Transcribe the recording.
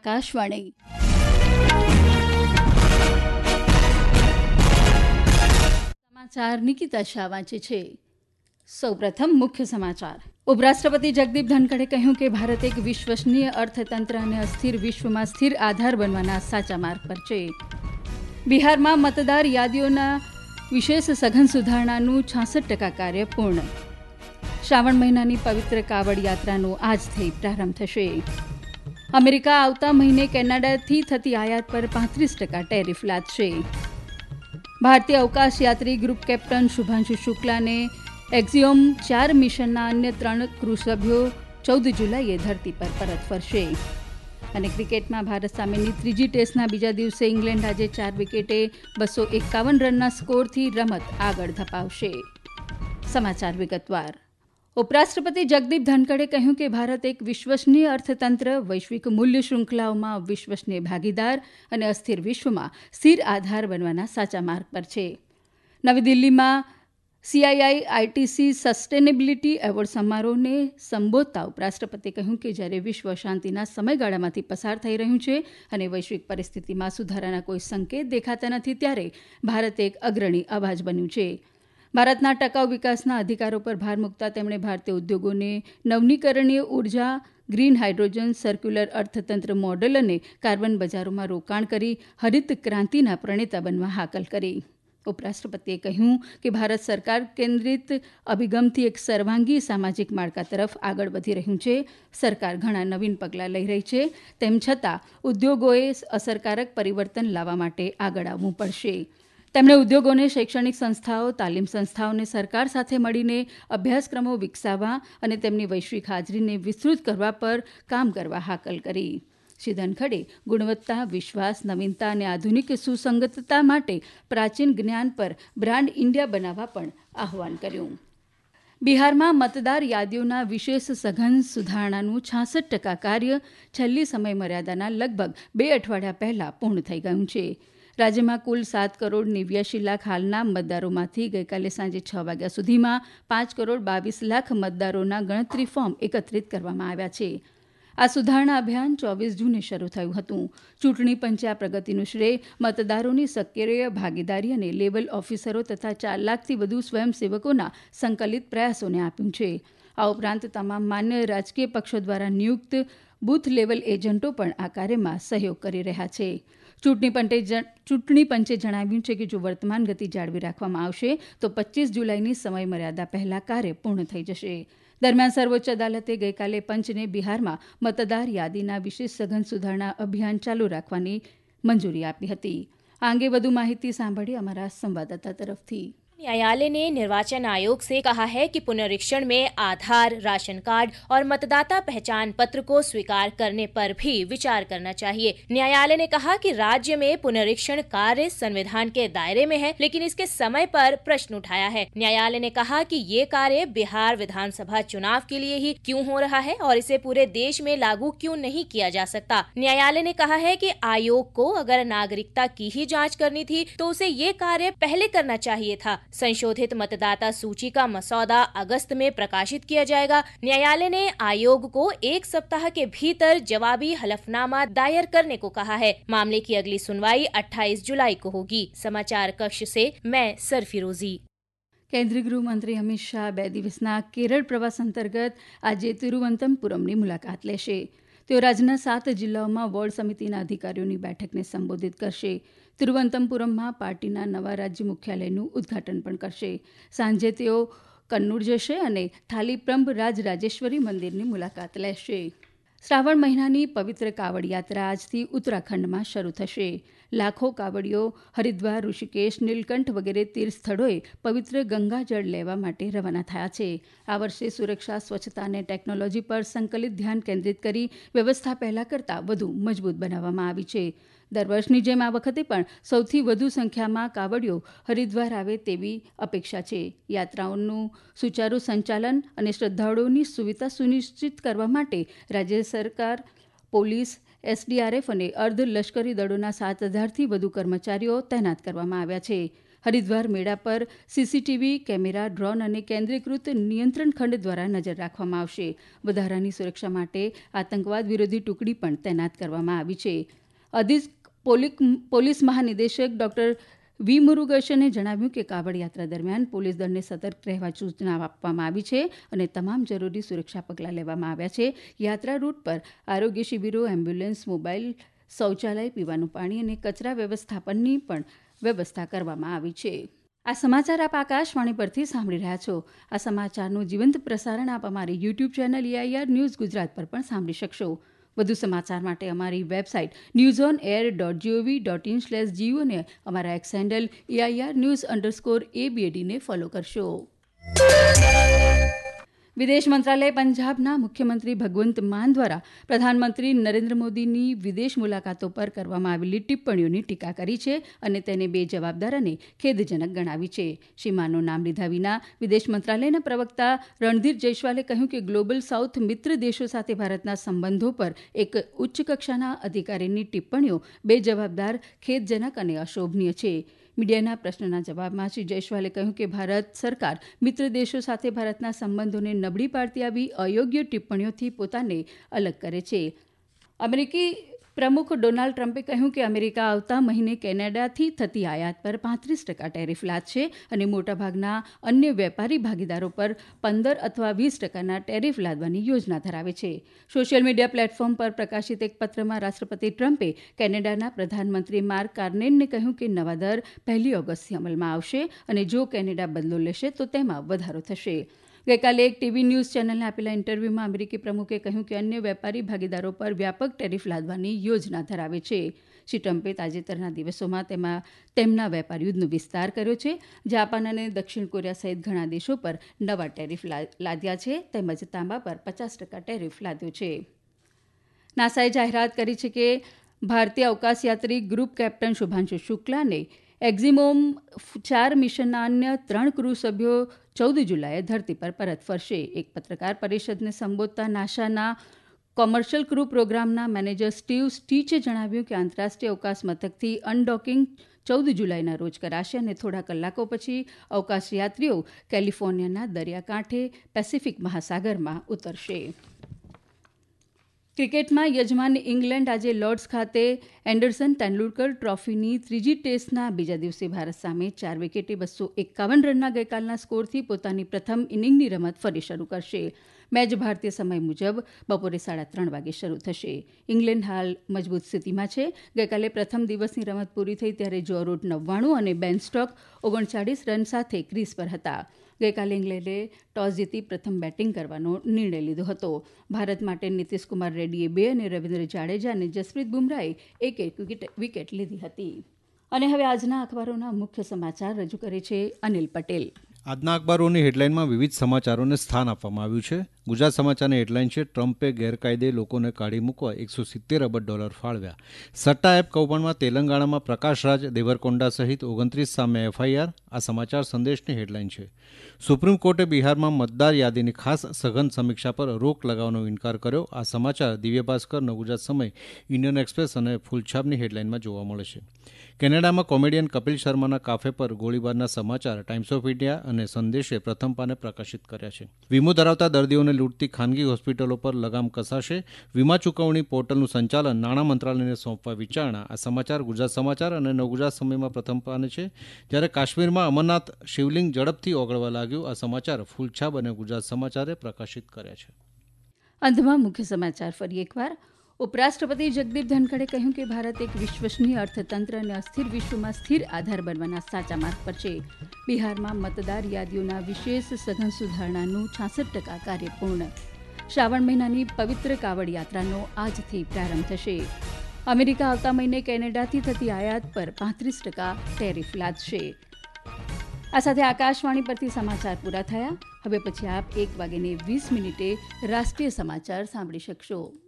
આકાશવાણી. સમાચાર નિકિતા શાહ વાંચે છે. સૌપ્રથમ મુખ્ય સમાચાર. ઉપરાષ્ટ્રપતિ જગદીપ ધનખડે કહ્યું કે ભારત એક વિશ્વસનીય અર્થતંત્ર અને અસ્થિર વિશ્વમાં સ્થિર આધાર બનવાના સાચા માર્ગ પર છે. બિહારમાં મતદાર યાદીઓના વિશેષ સઘન સુધારણાનું 66% કાર્ય પૂર્ણ. શ્રાવણ મહિનાની પવિત્ર કાવડ યાત્રાનો આજથી પ્રારંભ થશે. અમેરિકા આવતા મહિને કેનેડાથી થતી આયાત પર 35% ટેરિફ લાદશે. ભારતીય અવકાશ યાત્રી ગ્રુપ કેપ્ટન શુભાંશુ શુક્લાને એક્ઝિયોમ 4 મિશનના અન્ય 3 ક્રૂ સભ્યો 14 જુલાઈએ ધરતી પર પરત ફરશે. અને ક્રિકેટમાં ભારત સામેની ત્રીજી ટેસ્ટના બીજા દિવસે ઇંગ્લેન્ડ આજે 4 વિકેટે 251 રનના સ્કોરથી રમત આગળ ધપાવશે. સમાચાર વિગતવાર. ઉપરાષ્ટ્રપતિ જગદીપ ધનખડે કહ્યું કે ભારત એક વિશ્વસનીય અર્થતંત્ર, વૈશ્વિક મૂલ્ય શૃંખલાઓમાં વિશ્વસનીય ભાગીદાર અને અસ્થિર વિશ્વમાં સ્થિર આધાર બનવાના સાચા માર્ગ પર છે. નવી દિલ્હીમાં CII-ITC સસ્ટેનેબિલિટી એવોર્ડ સમારોહને સંબોધતા ઉપરાષ્ટ્રપતિએ કહ્યું કે જ્યારે વિશ્વ શાંતિના સમયગાળામાંથી પસાર થઈ રહ્યું છે અને વૈશ્વિક પરિસ્થિતિમાં સુધારાના કોઈ સંકેત દેખાતા નથી, ત્યારે ભારત એક અગ્રણી અવાજ બન્યું છે. ભારતના ટકાઉ વિકાસના અધિકારો પર ભાર મૂકતા તેમણે ભારતીય ઉદ્યોગોને નવીનીકરણીય ઉર્જા, ગ્રીન હાઇડ્રોજન, સર્ક્યુલર અર્થતંત્ર મોડેલ અને કાર્બન બજારોમાં રોકાણ કરી હરિત ક્રાંતિના પ્રણેતા બનવા હાકલ કરી. ઉપરાષ્ટ્રપતિએ કહ્યું કે ભારત સરકાર કેન્દ્રિત અભિગમથી એક સર્વાંગી સામાજિક માળખા તરફ આગળ વધી રહ્યું છે. સરકાર ઘણા નવીન પગલાં લઈ રહી છે, તેમ છતાં ઉદ્યોગોએ અસરકારક પરિવર્તન લાવવા માટે આગળ આવવું પડશે. તેમણે ઉદ્યોગોને શૈક્ષણિક સંસ્થાઓ, તાલીમ સંસ્થાઓને સરકાર સાથે મળીને અભ્યાસક્રમો વિકસાવવા અને તેમની વૈશ્વિક હાજરીને વિસ્તૃત કરવા પર કામ કરવા હાકલ કરી. શ્રી ધનખડે ગુણવત્તા, વિશ્વાસ, નવીનતા અને આધુનિક સુસંગતતા માટે પ્રાચીન જ્ઞાન પર બ્રાન્ડ ઇન્ડિયા બનાવવા પણ આહ્વાન કર્યું. બિહારમાં મતદાર યાદીઓના વિશેષ સઘન સુધારણાનું 66% કાર્ય છેલ્લી સમયમર્યાદાના લગભગ 2 અઠવાડિયા પહેલા પૂર્ણ થઈ ગયું છે. રાજ્યમાં કુલ 7,89,00,000 હાલના મતદારોમાંથી ગઈકાલે સાંજે 6 વાગ્યા સુધીમાં 5,22,00,000 મતદારોના ગણતરી ફોર્મ એકત્રિત કરવામાં આવ્યા છે. આ સુધારણા અભિયાન 24 જૂને શરૂ થયું હતું. ચૂંટણી પંચે આ પ્રગતિનું શ્રેય મતદારોની સક્રિય ભાગીદારી અને લેવલ ઓફિસરો તથા 4 લાખથી વધુ સ્વયંસેવકોના સંકલિત પ્રયાસોને આપ્યું છે. આ ઉપરાંત તમામ માન્ય રાજકીય પક્ષો દ્વારા નિયુક્ત બૂથ લેવલ એજન્ટો પણ આ કાર્યમાં સહયોગ કરી રહ્યા છે. ચૂંટણી પંચે જણાવ્યું છે કે જો વર્તમાન ગતિ જાળવી રાખવામાં આવશે તો 25 જુલાઈની સમયમર્યાદા પહેલા કાર્ય પૂર્ણ થઈ જશે. દરમિયાન સર્વોચ્ચ અદાલતે ગઈકાલે પંચને બિહારમાં મતદાર યાદીના વિશેષ સઘન સુધારણા અભિયાન ચાલુ રાખવાની મંજૂરી આપી હતી. આ અંગે વધુ માહિતી સાંભળી અમારા સંવાદદાતા તરફથી. न्यायालय ने निर्वाचन आयोग से कहा है कि पुनरीक्षण में आधार, राशन कार्ड और मतदाता पहचान पत्र को स्वीकार करने पर भी विचार करना चाहिए. न्यायालय ने कहा कि राज्य में पुनरीक्षण कार्य संविधान के दायरे में है, लेकिन इसके समय पर प्रश्न उठाया है. न्यायालय ने कहा कि ये कार्य बिहार विधानसभा चुनाव के लिए ही क्यों हो रहा है और इसे पूरे देश में लागू क्यों नहीं किया जा सकता. न्यायालय ने कहा है कि आयोग को अगर नागरिकता की ही जाँच करनी थी तो उसे ये कार्य पहले करना चाहिए था. संशोधित मतदाता सूची का मसौदा अगस्त में प्रकाशित किया जाएगा. न्यायालय ने आयोग को 1 सप्ताह के भीतर जवाबी हलफनामा दायर करने को कहा है. मामले की अगली सुनवाई 28 जुलाई को होगी. समाचार कक्ष से मैं सरफिरोजी. કેન્દ્રીય ગૃહમંત્રી અમિત શાહ 2 દિવસના કેરળ પ્રવાસ અંતર્ગત આજે તિરુવનંતપુરમની મુલાકાત લેશે. તેઓ રાજ્યના 7 જિલ્લાઓમાં વોર્ડ સમિતિના અધિકારીઓની બેઠકને સંબોધિત કરશે. તિરુવનંતપુરમમાં પાર્ટીના નવા રાજ્ય મુખ્યાલયનું ઉદઘાટન પણ કરશે. સાંજે તેઓ કન્નૂર જશે અને થાલીપ્રમ્બ રાજરાજેશ્વરી મંદિરની મુલાકાત લેશે. શ્રાવણ મહિનાની પવિત્ર કાવડ યાત્રા આજથી ઉત્તરાખંડમાં શરૂ થશે. લાખો કાવડીઓ હરિદ્વાર, ઋષિકેશ, નીલકંઠ વગેરે તીર્થ સ્થળોએ પવિત્ર ગંગાજળ લેવા માટે રવાના થયા છે. આ વર્ષે સુરક્ષા, સ્વચ્છતા અને ટેકનોલોજી પર સંકલિત ધ્યાન કેન્દ્રિત કરી વ્યવસ્થા પહેલા કરતાં વધુ મજબૂત બનાવવામાં આવી છે. દર વર્ષની જેમ આ વખતે પણ સૌથી વધુ સંખ્યામાં કાવડીઓ હરિદ્વાર આવે તેવી અપેક્ષા છે. યાત્રાઓનું સુચારુ સંચાલન અને શ્રદ્ધાળુઓની સુવિધા સુનિશ્ચિત કરવા માટે રાજ્ય સરકાર, પોલીસ, SDRF અને અર્ધ લશ્કરી દળોના 7,000થી વધુ કર્મચારીઓ તૈનાત કરવામાં આવ્યા છે. હરિદ્વાર મેળા પર સીસીટીવી કેમેરા, ડ્રોન અને કેન્દ્રીયકૃત નિયંત્રણ ખંડ દ્વારા નજર રાખવામાં આવશે. વધારાની સુરક્ષા માટે આતંકવાદ વિરોધી ટુકડી પણ તૈનાત કરવામાં આવી છે. અધિક પોલીસ મહાનિદેશક ડોક્ટર વી મુરુગેશને જણાવ્યું કે કાવડ યાત્રા દરમિયાન પોલીસ દળને સતર્ક રહેવા સૂચના આપવામાં આવી છે અને તમામ જરૂરી સુરક્ષા પગલાં લેવામાં આવ્યા છે. યાત્રા રૂટ પર આરોગ્ય શિબિરો, એમ્બ્યુલન્સ, મોબાઈલ શૌચાલય, પીવાનું પાણી અને કચરા વ્યવસ્થાપનની પણ વ્યવસ્થા કરવામાં આવી છે. આ સમાચાર આપ આકાશવાણી પરથી સાંભળી રહ્યા છો. આ સમાચારનું જીવંત પ્રસારણ આપ અમારી YouTube channel AIR news Gujarat પર પણ સાંભળી શકશો. વધુ સમાચાર માટે અમારી વેબસાઇટ newsonair.gov.in/gu અને અમારા એક્સ હેન્ડલ AIR_news_ABAD ને ફોલો કરશો. વિદેશ મંત્રાલય પંજાબના મુખ્યમંત્રી ભગવંત માન દ્વારા પ્રધાનમંત્રી નરેન્દ્ર મોદીની વિદેશ મુલાકાતો પર કરવામાં આવેલી ટિપ્પણીઓની ટીકા કરી છે અને તેને બેજવાબદાર અને ખેદજનક ગણાવી છે. શ્રી માનનું નામ લીધા વિના વિદેશ મંત્રાલયના પ્રવક્તા રણધીર જયસ્વાલે કહ્યું કે ગ્લોબલ સાઉથ મિત્ર દેશો સાથે ભારતના સંબંધો પર એક ઉચ્ચ કક્ષાના અધિકારીની ટિપ્પણીઓ બેજવાબદાર, ખેદજનક અને અશોભનીય છે. મીડિયાના પ્રશ્નના જવાબમાં શ્રી જયસ્વાલે કહ્યું કે ભારત સરકાર મિત્ર દેશો સાથે ભારતના સંબંધોને નબળી પાડતી આવી અયોગ્ય ટિપ્પણીઓથી પોતાને અલગ કરે છે. અમેરિકી પ્રમુખ ડોનાલ્ડ ટ્રમ્પે કહ્યું કે અમેરિકા આવતા મહિને કેનેડાથી થતી આયાત પર 35% ટેરિફ લાદશે અને મોટાભાગના અન્ય વેપારી ભાગીદારો પર 15 અથવા 20%ના ટેરિફ લાદવાની યોજના ધરાવે છે. સોશિયલ મીડિયા પ્લેટફોર્મ પર પ્રકાશિત એક પત્રમાં રાષ્ટ્રપતિ ટ્રમ્પે કેનેડાના પ્રધાનમંત્રી માર્ક કાર્નેનને કહ્યું કે નવા દર 1 ઓગસ્ટથી અમલમાં આવશે અને જો કેનેડા બદલો લેશે તો તેમાં વધારો થશે. ગઈકાલે એક ટીવી ન્યૂઝ ચેનલને આપેલા ઇન્ટરવ્યુમાં અમેરિકી પ્રમુખે કહ્યું કે અન્ય વેપારી ભાગીદારો પર વ્યાપક ટેરિફ લાદવાની યોજના ધરાવે છે. શ્રી ટ્રમ્પે તાજેતરના દિવસોમાં તેમના વેપાર યુદ્ધનો વિસ્તાર કર્યો છે. જાપાન અને દક્ષિણ કોરિયા સહિત ઘણા દેશો પર નવા ટેરિફ લાદ્યા છે તેમજ તાંબા પર 50% ટેરિફ લાદ્યો છે. નાસાએ જાહેરાત કરી છે કે ભારતીય અવકાશયાત્રી ગ્રુપ કેપ્ટન શુભાંશુ શુક્લાને એક્ઝિમોમ 4 મિશનના અન્ય 3 ક્રૂ સભ્યો 14 જુલાઈએ ધરતી પર પરત ફરશે. એક પત્રકાર પરિષદને સંબોધતા નાસાના કોમર્શિયલ ક્રૂ પ્રોગ્રામના મેનેજર સ્ટીવ સ્ટીચે જણાવ્યું કે આંતરરાષ્ટ્રીય અવકાશ મથકથી અનડોકિંગ 14 જુલાઈના રોજ કરાશે અને થોડા કલાકો પછી અવકાશયાત્રીઓ કેલિફોર્નિયાના દરિયાકાંઠે પેસિફિક મહાસાગરમાં ઉતરશે. ક્રિકેટમાં યજમાન ઇંગ્લેન્ડ આજે લોર્ડ્સ ખાતે એન્ડરસન તેંડુલકર ટ્રોફીની ત્રીજી ટેસ્ટના બીજા દિવસે ભારત સામે 4 વિકેટે 251 રનના ગઈકાલના સ્કોરથી પોતાની પ્રથમ ઇનિંગની રમત ફરી શરૂ કરશે. મેચ ભારતીય સમય મુજબ બપોરે 3:30 વાગે શરૂ થશે. ઇંગ્લેન્ડ હાલ મજબૂત સ્થિતિમાં છે. ગઈકાલે પ્રથમ દિવસની રમત પૂરી થઈ ત્યારે જો રૂટ 99 અને બેન સ્ટોક 39 રન સાથે ક્રીઝ પર હતા. ગઈકાલે ઇંગ્લેન્ડે ટોસ જીતી પ્રથમ બેટિંગ કરવાનો નિર્ણય લીધો હતો. ભારત માટે નીતિશ કુમાર રેડ્ડીએ 2 અને રવિન્દ્ર જાડેજા અને જસપ્રીત બુમરાહે એક વિકેટ લીધી હતી. અને હવે આજના અખબારોના મુખ્ય સમાચાર રજૂ કરે છે અનિલ પટેલ. આજના અખબારોની હેડલાઇનમાં વિવિધ સમાચારોને સ્થાન આપવામાં આવ્યું છે. ગુજરાત સમાચારની હેડલાઇન છે, ટ્રમ્પે ગેરકાયદે લોકોને કાઢી મૂકવા $170 અબજ ફાળવ્યા. સટ્ટા એપ કૌભાંડમાં તેલંગાણામાં પ્રકાશરાજ દેવરકોંડા સહિત 29 સામે FIR. આ સમાચાર સંદેશની હેડલાઇન છે. સુપ્રીમ કોર્ટે બિહારમાં મતદાર યાદીની ખાસ સઘન સમીક્ષા પર રોક લગાવવાનો ઇનકાર કર્યો. આ સમાચાર દિવ્ય ભાસ્કર, નવગુજરાત સમય, ઇન્ડિયન એક્સપ્રેસ અને ફૂલછાપની હેડલાઇનમાં જોવા મળે છે. કેનેડામાં કોમેડિયન કપિલ શર્માના કાફે પર ગોળીબારના સમાચાર ટાઈમ્સ ઓફ ઇન્ડિયા અને સંદેશે પ્રથમ પાને પ્રકાશિત કર્યા છે. વીમો ધરાવતા દર્દીઓને લૂંટતી ખાનગી હોસ્પિટલો પર લગામ કસાશે. વીમા ચૂકવણી પોર્ટલનું સંચાલન નાણાં મંત્રાલયને સોંપવા વિચારણા. આ સમાચાર ગુજરાત સમાચાર અને નવગુજરાત સમયમાં પ્રથમ પાને છે. જ્યારે કાશ્મીરમાં અમરનાથ શિવલિંગ ઝડપથી ઓગળવા લાગ્યું. આ સમાચાર ફૂલછાપ અને ગુજરાત સમાચારે પ્રકાશિત કર્યા છે. અંતમાં મુખ્ય સમાચાર ફરી એકવાર. ઉપરાષ્ટ્રપતિ જગદીપ ધનખડે કહ્યું કે ભારત એક વિશ્વસનીય અર્થતંત્ર અને અસ્થિર વિશ્વમાં સ્થિર આધાર બનવાના સાચા માર્ગ પર છે. બિહારમાં મતદાર યાદીઓના વિશેષ સઘન સુધારણાનું 66% કાર્ય પૂર્ણ. શ્રાવણ મહિનાની પવિત્ર કાવડ યાત્રાનો આજથી પ્રારંભ થશે. અમેરિકા આવતા મહિને કેનેડાથી થતી આયાત પર 35% ટેરિફ લાદશે. આ સાથે આકાશવાણી પરથી સમાચાર પૂરા થયા. હવે પછી આપ 1:20 રાષ્ટ્રીય સમાચાર સાંભળી શકશો.